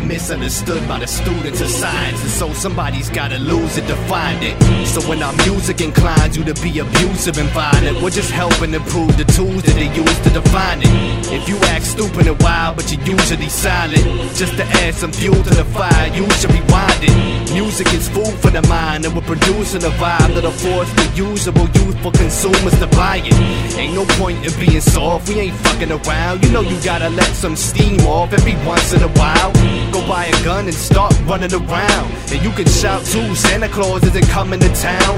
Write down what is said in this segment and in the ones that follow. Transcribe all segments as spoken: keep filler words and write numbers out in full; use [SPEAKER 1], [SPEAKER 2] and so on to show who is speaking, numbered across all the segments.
[SPEAKER 1] misunderstood by the students of science, and so somebody's gotta lose it to find it. So when our music inclines you to be abusive and violent, we're just helping improve the tools that they use to define it. If you act stupid and wild but you're usually silent, just to add some fuel to the fire, you should rewind it. Music is food for the mind, and we're producing a vibe that'll force the usable youthful consumers to buy it. Ain't no point in being soft, we ain't fucking around. You know you gotta let some steam off every once in a while. Go buy a gun and start running around, and you can shout too, Santa Claus isn't coming to town.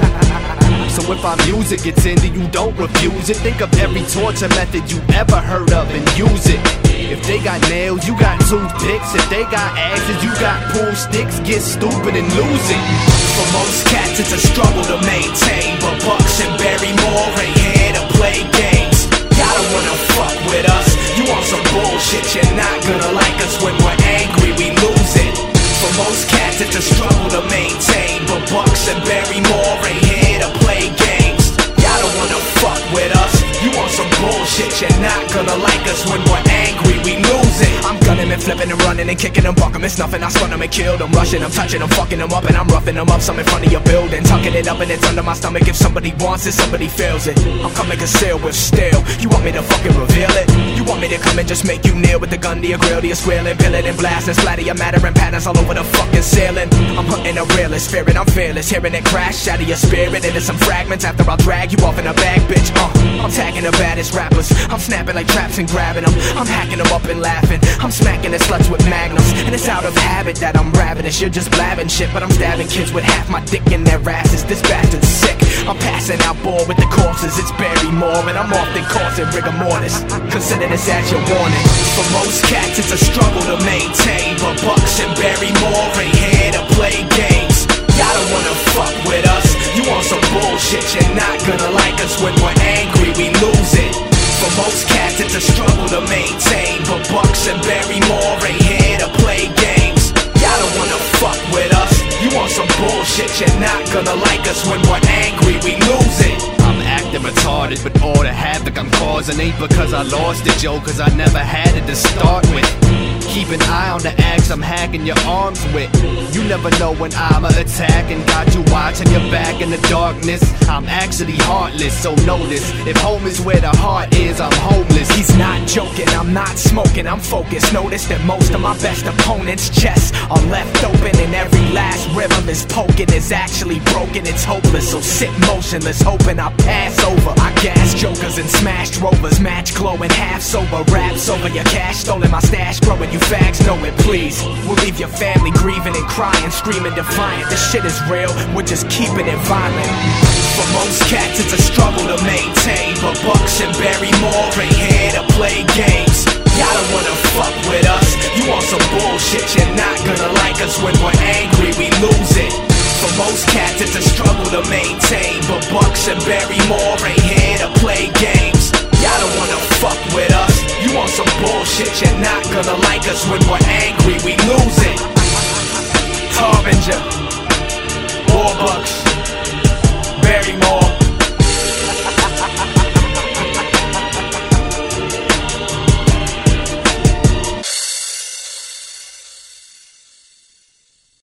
[SPEAKER 1] So if our music gets into you, don't refuse it. Think of every torture method you ever heard of and use it. If they got nails, you got toothpicks. If they got axes, you got pool sticks. Get stupid and lose it.
[SPEAKER 2] For most cats it's a struggle to maintain, but Bucks and Barrymore ain't here to play games. Y'all don't wanna fuck with us, you want some bullshit. You're not gonna like us when we're angry, we lose it. For most cats it's a struggle to maintain, but Bucks and Barrymore ain't here to play games. Y'all don't wanna fuck with us, you want some bullshit. You're not gonna like us when we're angry, we lose it. I'm gunning and flipping and running and kicking and bucking. It's nothing, I stun them and kill them, rushing them, touching them, fucking them up, and I'm roughing them up. Some in front of your building, tucking it up and it's under my stomach. If somebody wants it, somebody feels it. I'm coming concealed with steel. You want me to fucking reveal it? You want me to come and just make you kneel with the gun to your grill, to your squealing, pill it and blast and splatter your matter and patterns all over the fucking ceiling. I'm hunting a realist spirit, I'm fearless, hearing it crash, shatter your spirit into some fragments after I'll drag you off in a bag, bitch. Uh, I'm tagging the baddest rappers, I'm snapping like traps and grabbing them. I'm hacking them up and laughing, I'm smacking the sluts with magnums, and it's out of habit that I'm ravenous. You're just blabbing shit, but I'm stabbing kids with half my dick in their asses. This bastard's sick, I'm passing out bored with the corpses. It's Barrymore and I'm often causing rigor mortis. Consider this as your warning. For most cats it's a struggle to maintain, but Bucks and Barrymore ain't here to play games. Y'all don't wanna fuck with us, you want some bullshit. You're not gonna like us when we're angry, we lose it. For most cats it's a struggle to maintain, but Bucks and Barrymore ain't here to play games. Y'all don't wanna fuck with us, you want some bullshit. You're not gonna like us when we're angry, we lose it.
[SPEAKER 1] I'm acting retarded, but all the havoc I'm causing ain't because I lost it, Joe, cause I never had it to start with. Keep an eye on the axe I'm hacking your arms with. You never know when I'ma attack, and got you watching your back in the darkness. I'm actually heartless, so notice, if home is where the heart is, I'm homeless.
[SPEAKER 2] He's not joking, I'm not smoking, I'm focused. Notice that most of my best opponents' chests are left open, and every last rhythm is poking is actually broken. It's hopeless, so sit motionless, hoping I pass over. I gas jokers and smashed rovers, match glowing, half sober, raps over your cash stolen, my stash growing. You fags know it, please. We'll leave your family grieving and crying, screaming defiant. This shit is real, we're just keeping it violent. For most cats it's a struggle to maintain, but Bucks and Barrymore ain't here to play games. Y'all don't wanna fuck with us, you want some bullshit. You're not gonna like us when we're angry, we lose it. For most cats it's a struggle to maintain, but Bucks and Barrymore ain't here to play games. Y'all don't wanna fuck with us, you want some bullshit. You're not gonna like us when we're angry, we lose it. Harbinger, Warbucks.